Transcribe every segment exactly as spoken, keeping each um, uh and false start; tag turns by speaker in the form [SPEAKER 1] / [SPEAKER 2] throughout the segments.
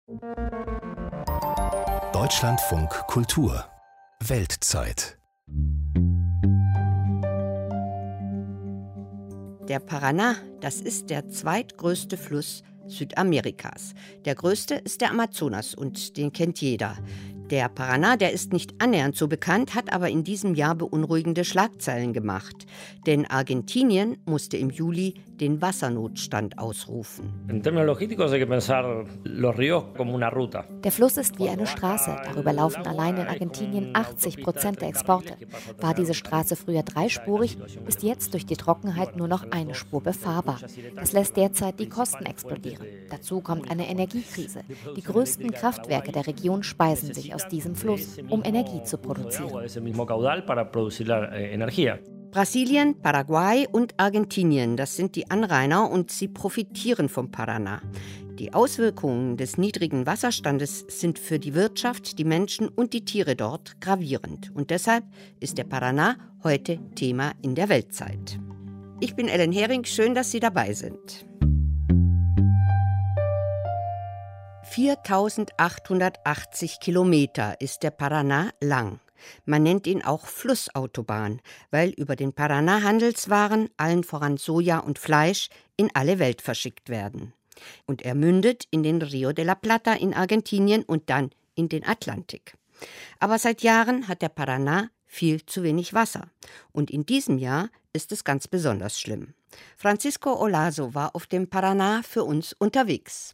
[SPEAKER 1] Deutschlandfunk Kultur Weltzeit.
[SPEAKER 2] Der Paraná, das ist der zweitgrößte Fluss Südamerikas. Der größte ist der Amazonas und den kennt jeder. Der Paraná, der ist nicht annähernd so bekannt, hat aber in diesem Jahr beunruhigende Schlagzeilen gemacht. Denn Argentinien musste im Juli den Wassernotstand ausrufen.
[SPEAKER 3] Der Fluss ist wie eine Straße. Darüber laufen allein in Argentinien achtzig Prozent der Exporte. War diese Straße früher dreispurig, ist jetzt durch die Trockenheit nur noch eine Spur befahrbar. Das lässt derzeit die Kosten explodieren. Dazu kommt eine Energiekrise. Die größten Kraftwerke der Region speisen sich aus diesem Fluss, um Energie zu produzieren.
[SPEAKER 2] Brasilien, Paraguay und Argentinien, das sind die Anrainer und sie profitieren vom Paraná. Die Auswirkungen des niedrigen Wasserstandes sind für die Wirtschaft, die Menschen und die Tiere dort gravierend. Und deshalb ist der Paraná heute Thema in der Weltzeit. Ich bin Ellen Hering, schön, dass Sie dabei sind. viertausendachthundertachtzig Kilometer ist der Paraná lang. Man nennt ihn auch Flussautobahn, weil über den Paraná Handelswaren, allen voran Soja und Fleisch, in alle Welt verschickt werden. Und er mündet in den Rio de la Plata in Argentinien und dann in den Atlantik. Aber seit Jahren hat der Paraná viel zu wenig Wasser. Und in diesem Jahr ist es ganz besonders schlimm. Francisco Olaso war auf dem Paraná für uns unterwegs.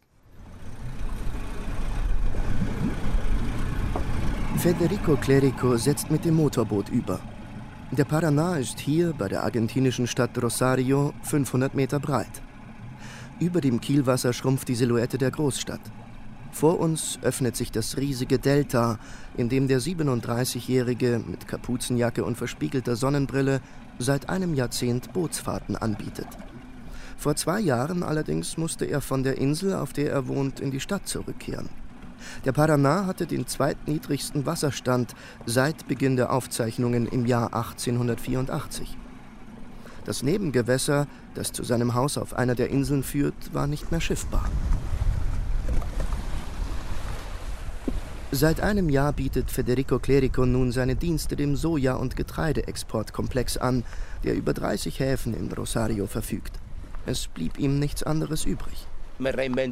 [SPEAKER 4] Federico Clerico setzt mit dem Motorboot über. Der Paraná ist hier bei der argentinischen Stadt Rosario fünfhundert Meter breit. Über dem Kielwasser schrumpft die Silhouette der Großstadt. Vor uns öffnet sich das riesige Delta, in dem der siebenunddreißigjährige mit Kapuzenjacke und verspiegelter Sonnenbrille seit einem Jahrzehnt Bootsfahrten anbietet. Vor zwei Jahren allerdings musste er von der Insel, auf der er wohnt, in die Stadt zurückkehren. Der Paraná hatte den zweitniedrigsten Wasserstand seit Beginn der Aufzeichnungen im Jahr achtzehnhundertvierundachtzig. Das Nebengewässer, das zu seinem Haus auf einer der Inseln führt, war nicht mehr schiffbar. Seit einem Jahr bietet Federico Clerico nun seine Dienste dem Soja- und Getreideexportkomplex an, der über dreißig Häfen in Rosario verfügt. Es blieb ihm nichts anderes übrig.
[SPEAKER 5] Ich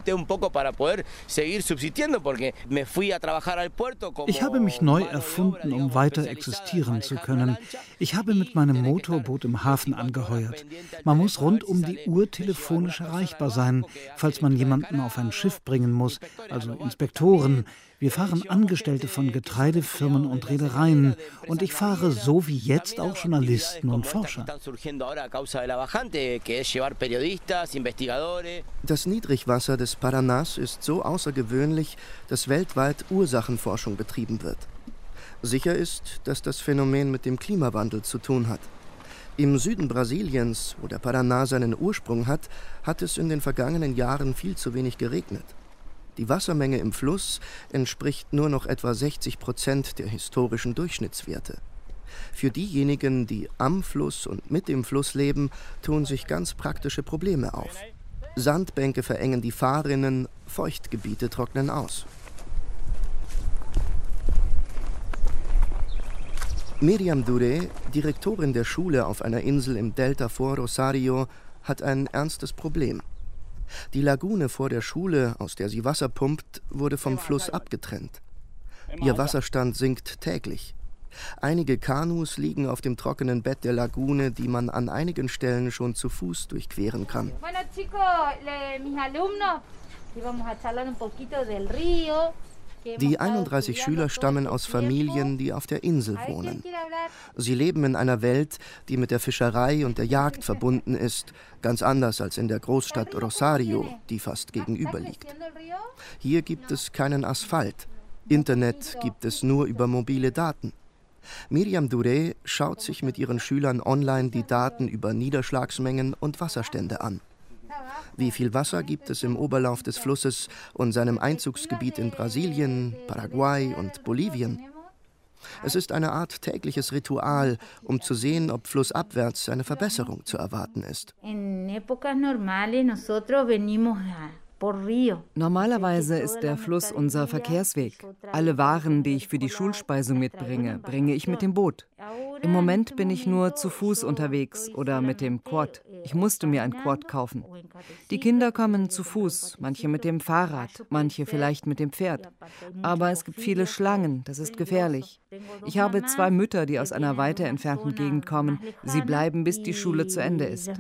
[SPEAKER 6] habe mich neu erfunden, um weiter existieren zu können. Ich habe mit meinem Motorboot im Hafen angeheuert. Man muss rund um die Uhr telefonisch erreichbar sein, falls man jemanden auf ein Schiff bringen muss, also Inspektoren. Wir fahren Angestellte von Getreidefirmen und Reedereien. Und ich fahre so wie jetzt auch Journalisten und Forscher.
[SPEAKER 4] Das Niedrigwasser des Paranás ist so außergewöhnlich, dass weltweit Ursachenforschung betrieben wird. Sicher ist, dass das Phänomen mit dem Klimawandel zu tun hat. Im Süden Brasiliens, wo der Paraná seinen Ursprung hat, hat es in den vergangenen Jahren viel zu wenig geregnet. Die Wassermenge im Fluss entspricht nur noch etwa sechzig Prozent der historischen Durchschnittswerte. Für diejenigen, die am Fluss und mit dem Fluss leben, tun sich ganz praktische Probleme auf. Sandbänke verengen die Fahrrinnen, Feuchtgebiete trocknen aus. Miriam Duré, Direktorin der Schule auf einer Insel im Delta vor Rosario, hat ein ernstes Problem. Die Lagune vor der Schule, aus der sie Wasser pumpt, wurde vom Fluss abgetrennt. Ihr Wasserstand sinkt täglich. Einige Kanus liegen auf dem trockenen Bett der Lagune, die man an einigen Stellen schon zu Fuß durchqueren kann. Die einunddreißig Schüler stammen aus Familien, die auf der Insel wohnen. Sie leben in einer Welt, die mit der Fischerei und der Jagd verbunden ist, ganz anders als in der Großstadt Rosario, die fast gegenüber liegt. Hier gibt es keinen Asphalt. Internet gibt es nur über mobile Daten. Miriam Duré schaut sich mit ihren Schülern online die Daten über Niederschlagsmengen und Wasserstände an. Wie viel Wasser gibt es im Oberlauf des Flusses und seinem Einzugsgebiet in Brasilien, Paraguay und Bolivien? Es ist eine Art tägliches Ritual, um zu sehen, ob flussabwärts eine Verbesserung zu erwarten ist.
[SPEAKER 5] Normalerweise ist der Fluss unser Verkehrsweg. Alle Waren, die ich für die Schulspeisung mitbringe, bringe ich mit dem Boot. Im Moment bin ich nur zu Fuß unterwegs oder mit dem Quad. Ich musste mir ein Quad kaufen. Die Kinder kommen zu Fuß, manche mit dem Fahrrad, manche vielleicht mit dem Pferd. Aber es gibt viele Schlangen, das ist gefährlich. Ich habe zwei Mütter, die aus einer weiter entfernten Gegend kommen. Sie bleiben, bis die Schule zu Ende ist.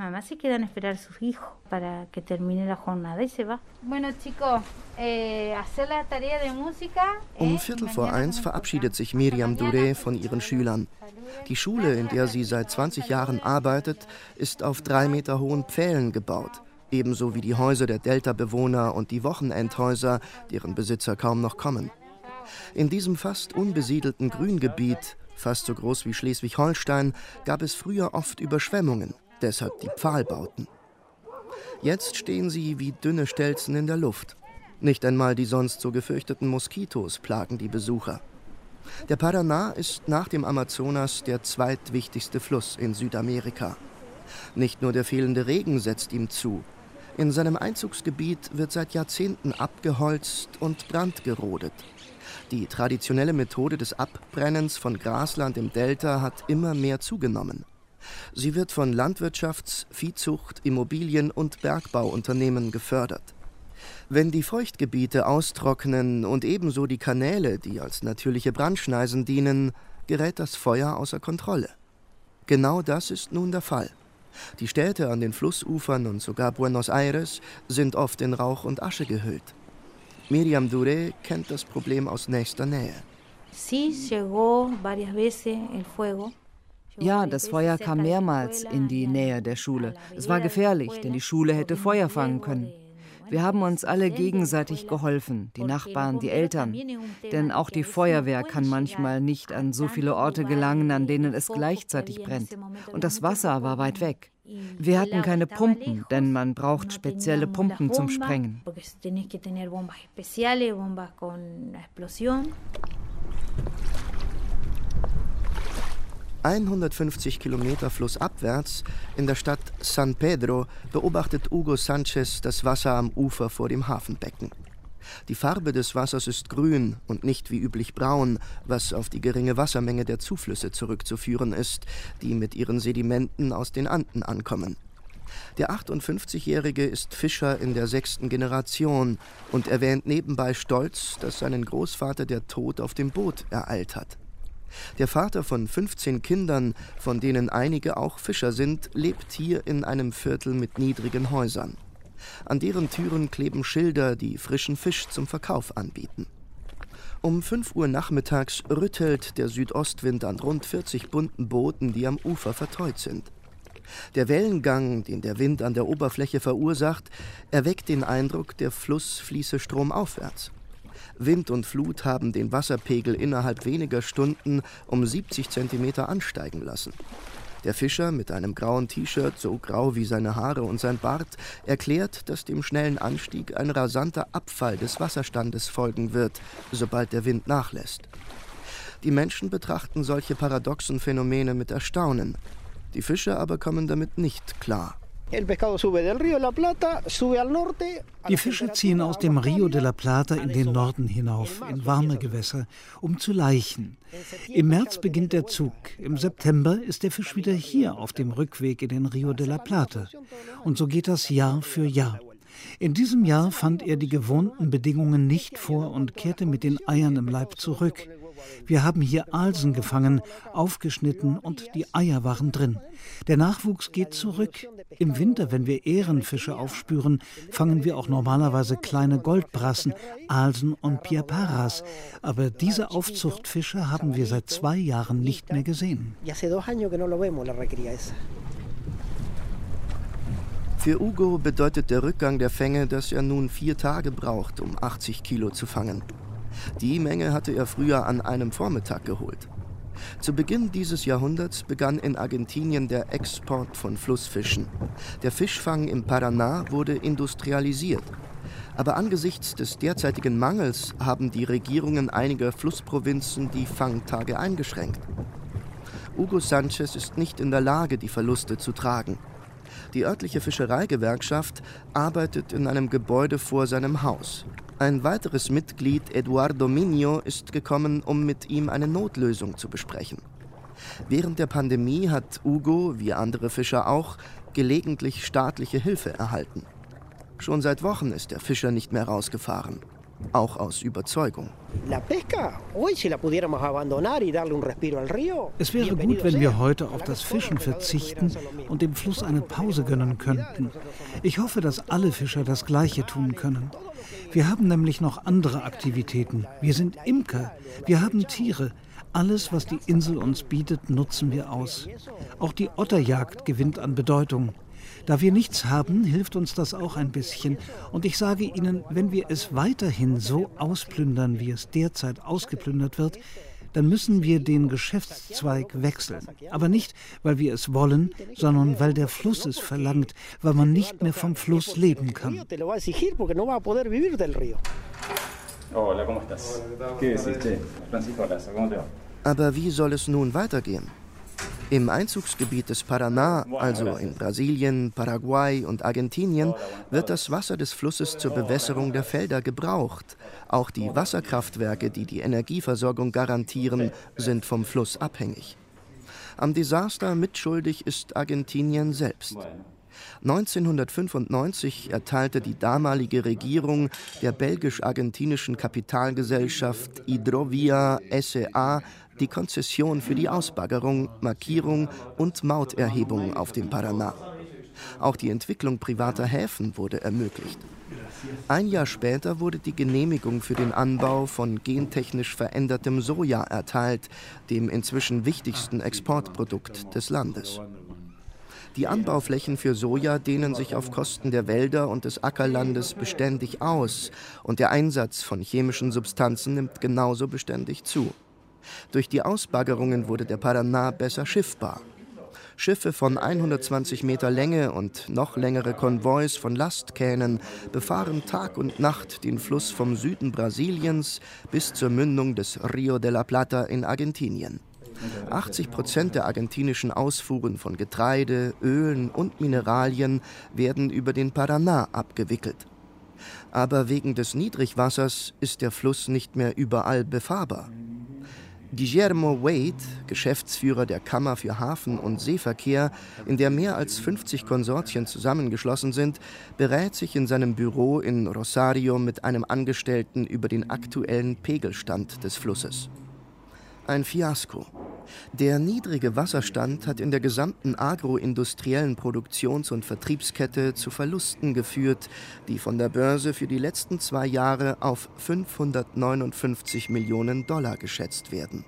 [SPEAKER 4] Um Viertel vor eins verabschiedet sich Miriam Douré von ihren Schülern. Die Schule, in der sie seit zwanzig Jahren arbeitet, ist auf drei Meter hohen Pfählen gebaut. Ebenso wie die Häuser der Delta-Bewohner und die Wochenendhäuser, deren Besitzer kaum noch kommen. In diesem fast unbesiedelten Grüngebiet, fast so groß wie Schleswig-Holstein, gab es früher oft Überschwemmungen, deshalb die Pfahlbauten. Jetzt stehen sie wie dünne Stelzen in der Luft. Nicht einmal die sonst so gefürchteten Moskitos plagen die Besucher. Der Paraná ist nach dem Amazonas der zweitwichtigste Fluss in Südamerika. Nicht nur der fehlende Regen setzt ihm zu. In seinem Einzugsgebiet wird seit Jahrzehnten abgeholzt und brandgerodet. Die traditionelle Methode des Abbrennens von Grasland im Delta hat immer mehr zugenommen. Sie wird von Landwirtschafts-, Viehzucht-, Immobilien- und Bergbauunternehmen gefördert. Wenn die Feuchtgebiete austrocknen und ebenso die Kanäle, die als natürliche Brandschneisen dienen, gerät das Feuer außer Kontrolle. Genau das ist nun der Fall. Die Städte an den Flussufern und sogar Buenos Aires sind oft in Rauch und Asche gehüllt. Miriam Douré kennt das Problem aus nächster Nähe.
[SPEAKER 5] Ja, das Feuer kam mehrmals in die Nähe der Schule. Es war gefährlich, denn die Schule hätte Feuer fangen können. Wir haben uns alle gegenseitig geholfen, die Nachbarn, die Eltern. Denn auch die Feuerwehr kann manchmal nicht an so viele Orte gelangen, an denen es gleichzeitig brennt. Und das Wasser war weit weg. Wir hatten keine Pumpen, denn man braucht spezielle Pumpen zum Sprengen.
[SPEAKER 4] hundertfünfzig Kilometer flussabwärts, in der Stadt San Pedro, beobachtet Hugo Sanchez das Wasser am Ufer vor dem Hafenbecken. Die Farbe des Wassers ist grün und nicht wie üblich braun, was auf die geringe Wassermenge der Zuflüsse zurückzuführen ist, die mit ihren Sedimenten aus den Anden ankommen. Der achtundfünfzigjährige ist Fischer in der sechsten Generation und erwähnt nebenbei stolz, dass seinen Großvater der Tod auf dem Boot ereilt hat. Der Vater von fünfzehn Kindern, von denen einige auch Fischer sind, lebt hier in einem Viertel mit niedrigen Häusern. An deren Türen kleben Schilder, die frischen Fisch zum Verkauf anbieten. Um fünf Uhr nachmittags rüttelt der Südostwind an rund vierzig bunten Booten, die am Ufer verteut sind. Der Wellengang, den der Wind an der Oberfläche verursacht, erweckt den Eindruck, der Fluss fließe stromaufwärts. Wind und Flut haben den Wasserpegel innerhalb weniger Stunden um siebzig Zentimeter ansteigen lassen. Der Fischer mit einem grauen T-Shirt, so grau wie seine Haare und sein Bart, erklärt, dass dem schnellen Anstieg ein rasanter Abfall des Wasserstandes folgen wird, sobald der Wind nachlässt. Die Menschen betrachten solche paradoxen Phänomene mit Erstaunen. Die Fischer aber kommen damit nicht klar.
[SPEAKER 6] Die Fische ziehen aus dem Rio de la Plata in den Norden hinauf, in warme Gewässer, um zu laichen. Im März beginnt der Zug. Im September ist der Fisch wieder hier auf dem Rückweg in den Rio de la Plata. Und so geht das Jahr für Jahr. In diesem Jahr fand er die gewohnten Bedingungen nicht vor und kehrte mit den Eiern im Leib zurück. Wir haben hier Alsen gefangen, aufgeschnitten und die Eier waren drin. Der Nachwuchs geht zurück. Im Winter, wenn wir Ehrenfische aufspüren, fangen wir auch normalerweise kleine Goldbrassen, Alsen und Piaparas. Aber diese Aufzuchtfische haben wir seit zwei Jahren nicht mehr gesehen.
[SPEAKER 4] Für Hugo bedeutet der Rückgang der Fänge, dass er nun vier Tage braucht, um achtzig Kilo zu fangen. Die Menge hatte er früher an einem Vormittag geholt. Zu Beginn dieses Jahrhunderts begann in Argentinien der Export von Flussfischen. Der Fischfang im Paraná wurde industrialisiert. Aber angesichts des derzeitigen Mangels haben die Regierungen einiger Flussprovinzen die Fangtage eingeschränkt. Hugo Sanchez ist nicht in der Lage, die Verluste zu tragen. Die örtliche Fischereigewerkschaft arbeitet in einem Gebäude vor seinem Haus. Ein weiteres Mitglied, Eduardo Minho, ist gekommen, um mit ihm eine Notlösung zu besprechen. Während der Pandemie hat Hugo, wie andere Fischer auch, gelegentlich staatliche Hilfe erhalten. Schon seit Wochen ist der Fischer nicht mehr rausgefahren, auch aus Überzeugung.
[SPEAKER 6] Es wäre gut, wenn wir heute auf das Fischen verzichten und dem Fluss eine Pause gönnen könnten. Ich hoffe, dass alle Fischer das Gleiche tun können. Wir haben nämlich noch andere Aktivitäten. Wir sind Imker, wir haben Tiere. Alles, was die Insel uns bietet, nutzen wir aus. Auch die Otterjagd gewinnt an Bedeutung. Da wir nichts haben, hilft uns das auch ein bisschen. Und ich sage Ihnen, wenn wir es weiterhin so ausplündern, wie es derzeit ausgeplündert wird, dann müssen wir den Geschäftszweig wechseln. Aber nicht, weil wir es wollen, sondern weil der Fluss es verlangt, weil man nicht mehr vom Fluss leben kann.
[SPEAKER 7] Hola, ¿cómo estás? ¿Qué decís, che? Francisco Lazo, ¿cómo te va?
[SPEAKER 4] Aber wie soll es nun weitergehen? Im Einzugsgebiet des Paraná, also in Brasilien, Paraguay und Argentinien, wird das Wasser des Flusses zur Bewässerung der Felder gebraucht. Auch die Wasserkraftwerke, die die Energieversorgung garantieren, sind vom Fluss abhängig. Am Desaster mitschuldig ist Argentinien selbst. neunzehnhundertfünfundneunzig erteilte die damalige Regierung der belgisch-argentinischen Kapitalgesellschaft Hidrovia S A die Konzession für die Ausbaggerung, Markierung und Mauterhebung auf dem Paraná. Auch die Entwicklung privater Häfen wurde ermöglicht. Ein Jahr später wurde die Genehmigung für den Anbau von gentechnisch verändertem Soja erteilt, dem inzwischen wichtigsten Exportprodukt des Landes. Die Anbauflächen für Soja dehnen sich auf Kosten der Wälder und des Ackerlandes beständig aus und der Einsatz von chemischen Substanzen nimmt genauso beständig zu. Durch die Ausbaggerungen wurde der Paraná besser schiffbar. Schiffe von hundertzwanzig Meter Länge und noch längere Konvois von Lastkähnen befahren Tag und Nacht den Fluss vom Süden Brasiliens bis zur Mündung des Rio de la Plata in Argentinien. achtzig Prozent der argentinischen Ausfuhren von Getreide, Ölen und Mineralien werden über den Paraná abgewickelt. Aber wegen des Niedrigwassers ist der Fluss nicht mehr überall befahrbar. Guillermo Wade, Geschäftsführer der Kammer für Hafen- und Seeverkehr, in der mehr als fünfzig Konsortien zusammengeschlossen sind, berät sich in seinem Büro in Rosario mit einem Angestellten über den aktuellen Pegelstand des Flusses. Ein Fiasko. Der niedrige Wasserstand hat in der gesamten agroindustriellen Produktions- und Vertriebskette zu Verlusten geführt, die von der Börse für die letzten zwei Jahre auf fünfhundertneunundfünfzig Millionen Dollar geschätzt werden.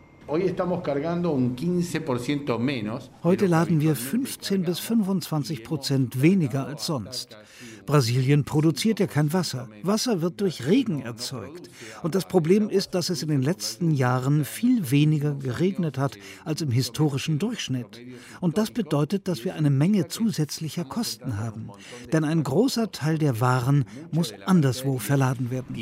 [SPEAKER 6] Heute laden wir fünfzehn bis fünfundzwanzig Prozent weniger als sonst. Brasilien produziert ja kein Wasser. Wasser wird durch Regen erzeugt. Und das Problem ist, dass es in den letzten Jahren viel weniger geregnet hat als im historischen Durchschnitt. Und das bedeutet, dass wir eine Menge zusätzlicher Kosten haben. Denn ein großer Teil der Waren muss anderswo verladen werden.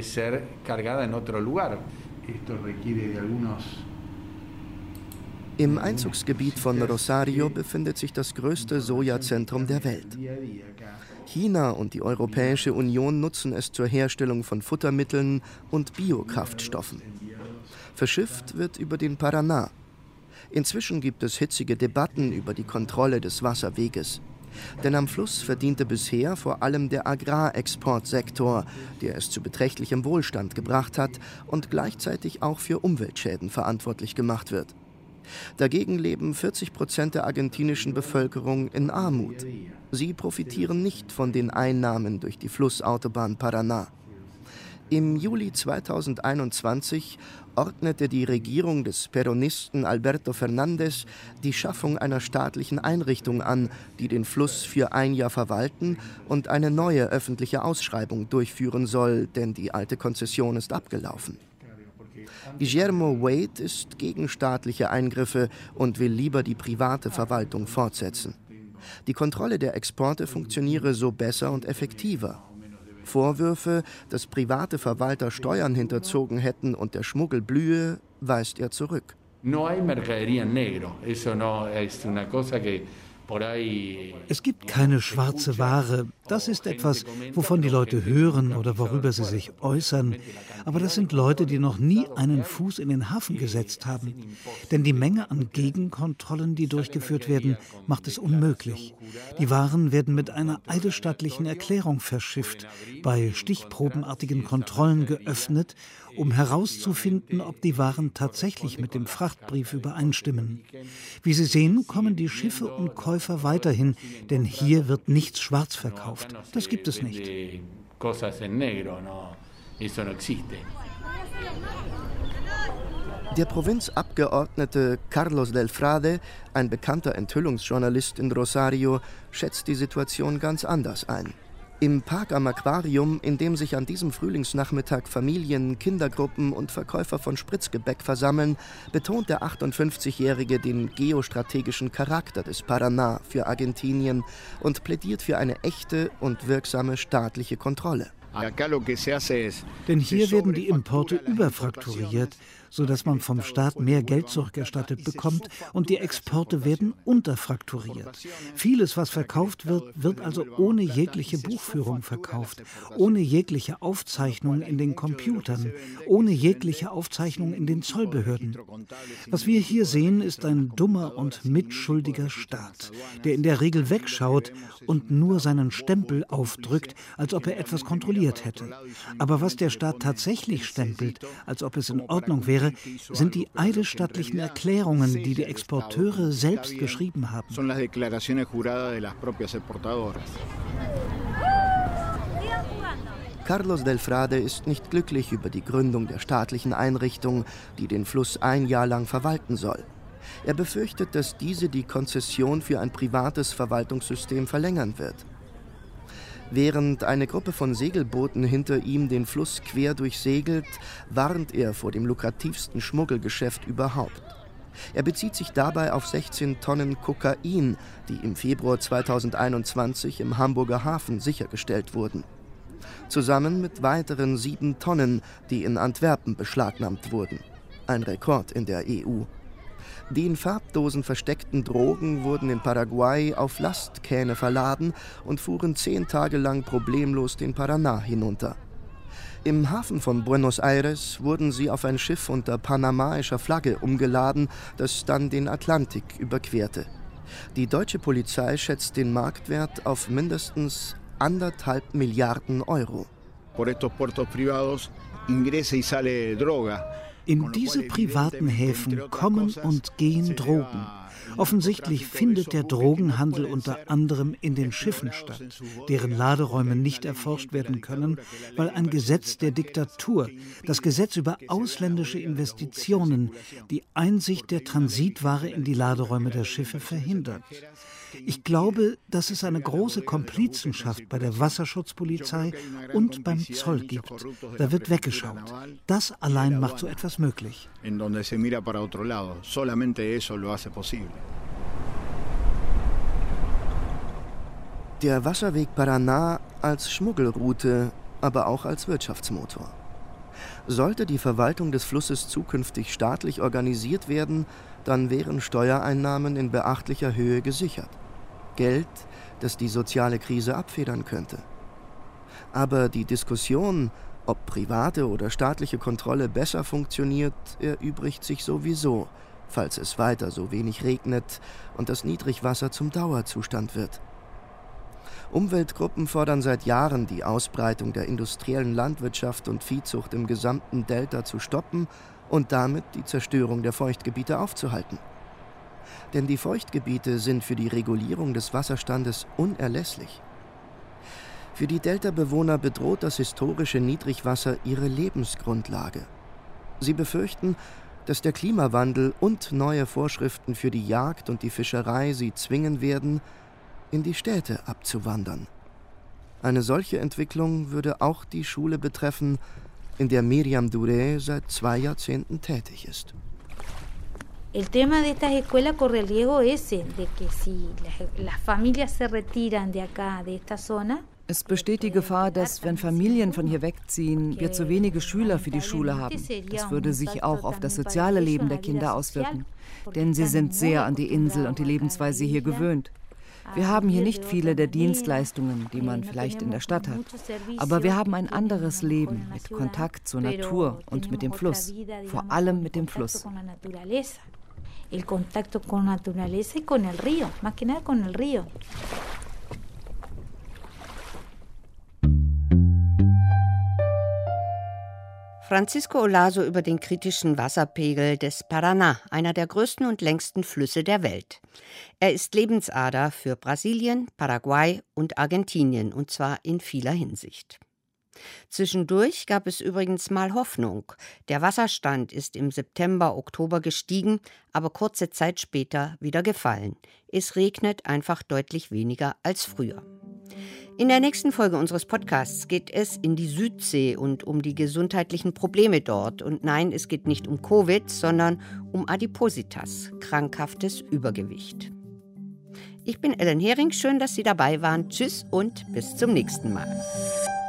[SPEAKER 4] Im Einzugsgebiet von Rosario befindet sich das größte Sojazentrum der Welt. China und die Europäische Union nutzen es zur Herstellung von Futtermitteln und Biokraftstoffen. Verschifft wird über den Paraná. Inzwischen gibt es hitzige Debatten über die Kontrolle des Wasserweges. Denn am Fluss verdiente bisher vor allem der Agrarexportsektor, der es zu beträchtlichem Wohlstand gebracht hat und gleichzeitig auch für Umweltschäden verantwortlich gemacht wird. Dagegen leben vierzig Prozent der argentinischen Bevölkerung in Armut. Sie profitieren nicht von den Einnahmen durch die Flussautobahn Paraná. Im Juli zweitausendeinundzwanzig ordnete die Regierung des Peronisten Alberto Fernández die Schaffung einer staatlichen Einrichtung an, die den Fluss für ein Jahr verwalten und eine neue öffentliche Ausschreibung durchführen soll, denn die alte Konzession ist abgelaufen. Guillermo Wade ist gegen staatliche Eingriffe und will lieber die private Verwaltung fortsetzen. Die Kontrolle der Exporte funktioniere so besser und effektiver. Vorwürfe, dass private Verwalter Steuern hinterzogen hätten und der Schmuggel blühe, weist er zurück.
[SPEAKER 6] Es gibt keine schwarze Ware. Das ist etwas, wovon die Leute hören oder worüber sie sich äußern. Aber das sind Leute, die noch nie einen Fuß in den Hafen gesetzt haben. Denn die Menge an Gegenkontrollen, die durchgeführt werden, macht es unmöglich. Die Waren werden mit einer eidesstattlichen Erklärung verschifft, bei stichprobenartigen Kontrollen geöffnet, um herauszufinden, ob die Waren tatsächlich mit dem Frachtbrief übereinstimmen. Wie Sie sehen, kommen die Schiffe und Käufer weiterhin, denn hier wird nichts schwarz verkauft. Das gibt es nicht.
[SPEAKER 4] Der Provinzabgeordnete Carlos del Frade, ein bekannter Enthüllungsjournalist in Rosario, schätzt die Situation ganz anders ein. Im Park am Aquarium, in dem sich an diesem Frühlingsnachmittag Familien, Kindergruppen und Verkäufer von Spritzgebäck versammeln, betont der achtundfünfzigjährige den geostrategischen Charakter des Paraná für Argentinien und plädiert für eine echte und wirksame staatliche Kontrolle.
[SPEAKER 6] Denn hier werden die Importe überfrakturiert, sodass man vom Staat mehr Geld zurückerstattet bekommt, und die Exporte werden unterfrakturiert. Vieles, was verkauft wird, wird also ohne jegliche Buchführung verkauft, ohne jegliche Aufzeichnung in den Computern, ohne jegliche Aufzeichnung in den Zollbehörden. Was wir hier sehen, ist ein dummer und mitschuldiger Staat, der in der Regel wegschaut und nur seinen Stempel aufdrückt, als ob er etwas kontrolliert hätte. Aber was der Staat tatsächlich stempelt, als ob es in Ordnung wäre, sind die eidesstattlichen Erklärungen, die die Exporteure selbst geschrieben haben.
[SPEAKER 4] Carlos del Frade ist nicht glücklich über die Gründung der staatlichen Einrichtung, die den Fluss ein Jahr lang verwalten soll. Er befürchtet, dass diese die Konzession für ein privates Verwaltungssystem verlängern wird. Während eine Gruppe von Segelbooten hinter ihm den Fluss quer durchsegelt, warnt er vor dem lukrativsten Schmuggelgeschäft überhaupt. Er bezieht sich dabei auf sechzehn Tonnen Kokain, die im Februar zweitausendeinundzwanzig im Hamburger Hafen sichergestellt wurden. Zusammen mit weiteren sieben Tonnen, die in Antwerpen beschlagnahmt wurden. Ein Rekord in der E U. Die in Farbdosen versteckten Drogen wurden in Paraguay auf Lastkähne verladen und fuhren zehn Tage lang problemlos den Paraná hinunter. Im Hafen von Buenos Aires wurden sie auf ein Schiff unter panamaischer Flagge umgeladen, das dann den Atlantik überquerte. Die deutsche Polizei schätzt den Marktwert auf mindestens anderthalb Milliarden Euro.
[SPEAKER 8] Por estos puertos privados ingresa y sale droga.
[SPEAKER 6] In diese privaten Häfen kommen und gehen Drogen. Offensichtlich findet der Drogenhandel unter anderem in den Schiffen statt, deren Laderäume nicht erforscht werden können, weil ein Gesetz der Diktatur, das Gesetz über ausländische Investitionen, die Einsicht der Transitware in die Laderäume der Schiffe verhindert. Ich glaube, dass es eine große Komplizenschaft bei der Wasserschutzpolizei und beim Zoll gibt. Da wird weggeschaut. Das allein macht so etwas möglich.
[SPEAKER 4] Der Wasserweg Paraná als Schmuggelroute, aber auch als Wirtschaftsmotor. Sollte die Verwaltung des Flusses zukünftig staatlich organisiert werden, dann wären Steuereinnahmen in beachtlicher Höhe gesichert. Geld, das die soziale Krise abfedern könnte. Aber die Diskussion, ob private oder staatliche Kontrolle besser funktioniert, erübrigt sich sowieso, falls es weiter so wenig regnet und das Niedrigwasser zum Dauerzustand wird. Umweltgruppen fordern seit Jahren, die Ausbreitung der industriellen Landwirtschaft und Viehzucht im gesamten Delta zu stoppen und damit die Zerstörung der Feuchtgebiete aufzuhalten. Denn die Feuchtgebiete sind für die Regulierung des Wasserstandes unerlässlich. Für die Delta-Bewohner bedroht das historische Niedrigwasser ihre Lebensgrundlage. Sie befürchten, dass der Klimawandel und neue Vorschriften für die Jagd und die Fischerei sie zwingen werden, in die Städte abzuwandern. Eine solche Entwicklung würde auch die Schule betreffen, in der Miriam Duré seit zwei Jahrzehnten tätig ist.
[SPEAKER 9] El tema de estas escuelas corre el riesgo ese, de que si las familias se retiran de acá, de esta zona.
[SPEAKER 5] Es besteht die Gefahr, dass, wenn Familien von hier wegziehen, wir zu wenige Schüler für die Schule haben. Das würde sich auch auf das soziale Leben der Kinder auswirken, denn sie sind sehr an die Insel und die Lebensweise hier gewöhnt. Wir haben hier nicht viele der Dienstleistungen, die man vielleicht in der Stadt hat. Aber wir haben ein anderes Leben mit Kontakt zur Natur und mit dem Fluss. Vor allem mit dem Fluss.
[SPEAKER 9] El contacto con la naturaleza y con el río, más que nada con el río.
[SPEAKER 2] Francisco Olaso über den kritischen Wasserpegel des Paraná, einer der größten und längsten Flüsse der Welt. Er ist Lebensader für Brasilien, Paraguay und Argentinien, und zwar in vieler Hinsicht. Zwischendurch gab es übrigens mal Hoffnung. Der Wasserstand ist im September, Oktober gestiegen, aber kurze Zeit später wieder gefallen. Es regnet einfach deutlich weniger als früher. In der nächsten Folge unseres Podcasts geht es in die Südsee und um die gesundheitlichen Probleme dort. Und nein, es geht nicht um Covid, sondern um Adipositas, krankhaftes Übergewicht. Ich bin Ellen Hering, schön, dass Sie dabei waren. Tschüss und bis zum nächsten Mal.